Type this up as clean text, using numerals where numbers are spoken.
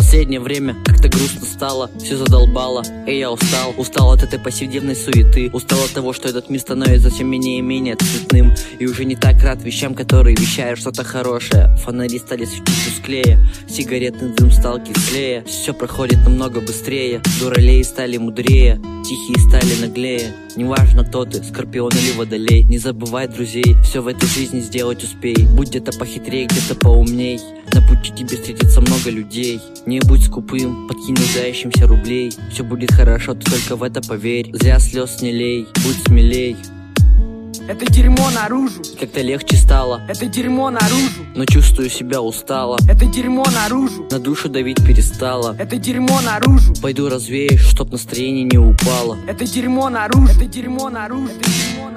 Последнее время как-то грустно стало, все задолбало, и я устал от этой повседневной суеты. Устал от того, что этот мир становится все менее и менее цветным. И уже не так рад вещам, которые вещают что-то хорошее. Фонари стали светить тусклее, сигаретный дым стал кислее. Все проходит намного быстрее, дуралеи стали мудрее, тихие стали наглее. Неважно, кто ты, скорпион или водолей, не забывай друзей, все в этой жизни сделать успей. Будь где-то похитрее, где-то поумней, на пути тебе встретится много людей. Не будь скупым, подкинь нуждающимся рублей. Все будет хорошо, ты только в это поверь. Зря слез не лей, будь смелей. Это дерьмо наружу. Как-то легче стало. Это дерьмо наружу. Но чувствую себя устало. Это дерьмо наружу. На душу давить перестала. Это дерьмо наружу. Пойду развеюсь, чтоб настроение не упало. Это дерьмо наружу. Это дерьмо наружу. Это дерьмо